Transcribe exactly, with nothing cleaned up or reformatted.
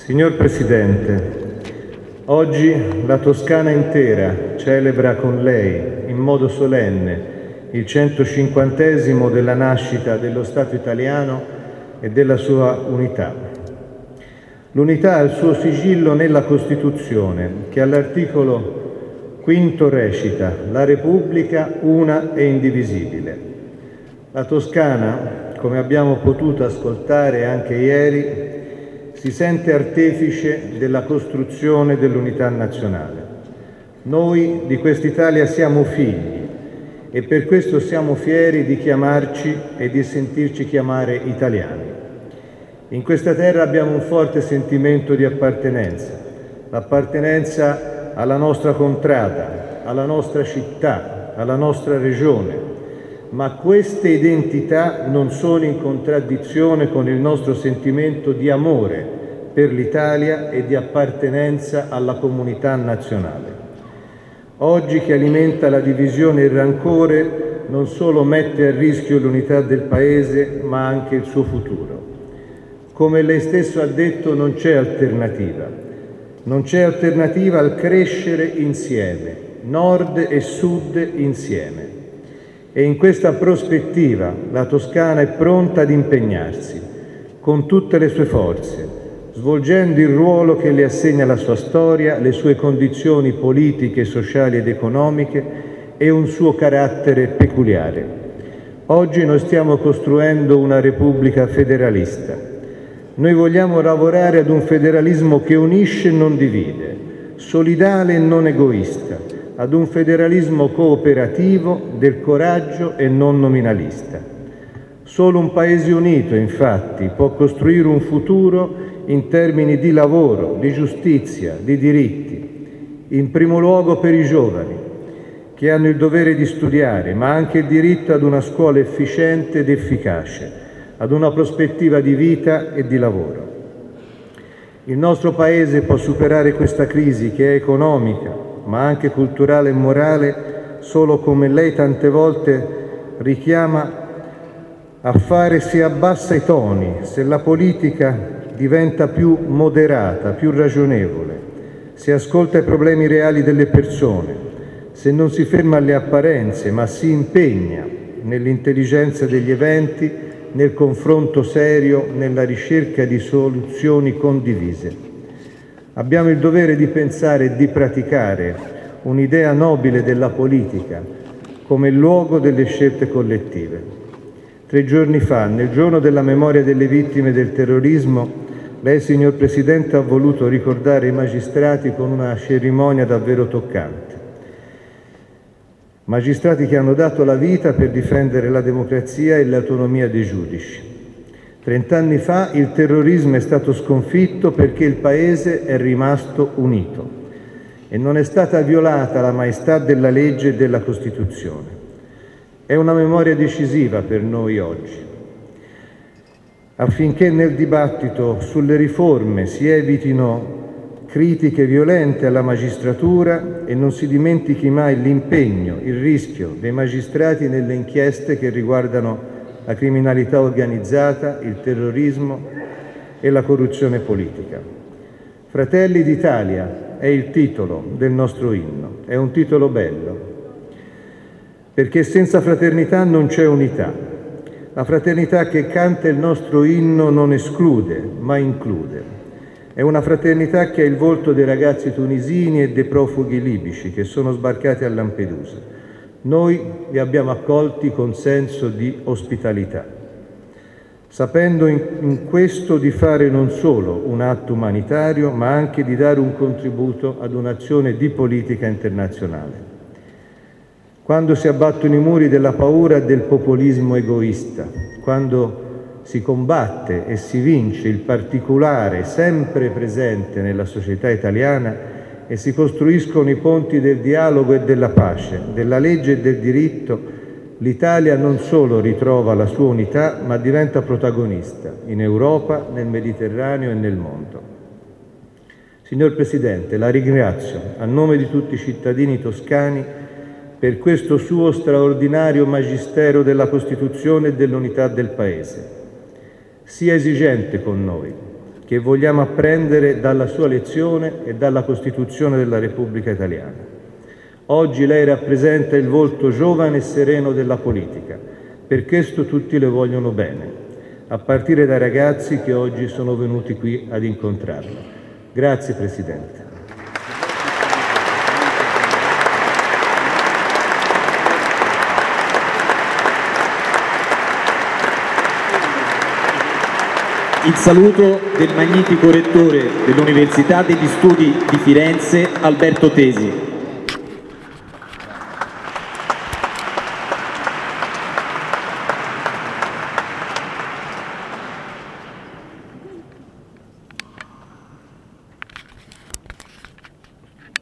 Signor Presidente, oggi la Toscana intera celebra con lei, in modo solenne, il centocinquantesimo della nascita dello Stato italiano e della sua unità. L'unità ha il suo sigillo nella Costituzione, che all'articolo quinto recita: «La Repubblica una e indivisibile». La Toscana, come abbiamo potuto ascoltare anche ieri, si sente artefice della costruzione dell'unità nazionale. Noi di quest'Italia siamo figli e per questo siamo fieri di chiamarci e di sentirci chiamare italiani. In questa terra abbiamo un forte sentimento di appartenenza, l'appartenenza alla nostra contrada, alla nostra città, alla nostra regione, ma queste identità non sono in contraddizione con il nostro sentimento di amore per l'Italia e di appartenenza alla comunità nazionale. Oggi, che alimenta la divisione e il rancore, non solo mette a rischio l'unità del Paese, ma anche il suo futuro. Come lei stesso ha detto, non c'è alternativa. Non c'è alternativa al crescere insieme, nord e sud insieme. E in questa prospettiva la Toscana è pronta ad impegnarsi, con tutte le sue forze, svolgendo il ruolo che le assegna la sua storia, le sue condizioni politiche, sociali ed economiche e un suo carattere peculiare. Oggi noi stiamo costruendo una Repubblica federalista. Noi vogliamo lavorare ad un federalismo che unisce e non divide, solidale e non egoista, ad un federalismo cooperativo, del coraggio e non nominalista. Solo un Paese unito, infatti, può costruire un futuro in termini di lavoro, di giustizia, di diritti, in primo luogo per i giovani, che hanno il dovere di studiare, ma anche il diritto ad una scuola efficiente ed efficace, ad una prospettiva di vita e di lavoro. Il nostro Paese può superare questa crisi, che è economica, ma anche culturale e morale, solo, come lei tante volte richiama, a fare se abbassa i toni, se la politica diventa più moderata, più ragionevole, se ascolta i problemi reali delle persone, se non si ferma alle apparenze, ma si impegna nell'intelligenza degli eventi, nel confronto serio, nella ricerca di soluzioni condivise. Abbiamo il dovere di pensare e di praticare un'idea nobile della politica come luogo delle scelte collettive. Tre giorni fa, nel giorno della memoria delle vittime del terrorismo, lei, signor Presidente, ha voluto ricordare i magistrati con una cerimonia davvero toccante. Magistrati che hanno dato la vita per difendere la democrazia e l'autonomia dei giudici. Trent'anni fa il terrorismo è stato sconfitto perché il Paese è rimasto unito e non è stata violata la maestà della legge e della Costituzione. È una memoria decisiva per noi oggi, affinché nel dibattito sulle riforme si evitino critiche violente alla magistratura e non si dimentichi mai l'impegno, il rischio dei magistrati nelle inchieste che riguardano la criminalità organizzata, il terrorismo e la corruzione politica. Fratelli d'Italia è il titolo del nostro inno, è un titolo bello, perché senza fraternità non c'è unità. La fraternità che canta il nostro inno non esclude, ma include. È una fraternità che ha il volto dei ragazzi tunisini e dei profughi libici che sono sbarcati a Lampedusa. Noi li abbiamo accolti con senso di ospitalità, sapendo in, in questo di fare non solo un atto umanitario, ma anche di dare un contributo ad un'azione di politica internazionale. Quando si abbattono i muri della paura e del populismo egoista, quando si combatte e si vince il particolare sempre presente nella società italiana, e si costruiscono i ponti del dialogo e della pace, della legge e del diritto, l'Italia non solo ritrova la sua unità, ma diventa protagonista in Europa, nel Mediterraneo e nel mondo. Signor Presidente, la ringrazio a nome di tutti i cittadini toscani per questo suo straordinario magistero della Costituzione e dell'unità del Paese. Sia esigente con noi, che vogliamo apprendere dalla sua lezione e dalla Costituzione della Repubblica Italiana. Oggi lei rappresenta il volto giovane e sereno della politica, per questo tutti le vogliono bene, a partire dai ragazzi che oggi sono venuti qui ad incontrarla. Grazie Presidente. Il saluto del magnifico rettore dell'Università degli Studi di Firenze, Alberto Tesi.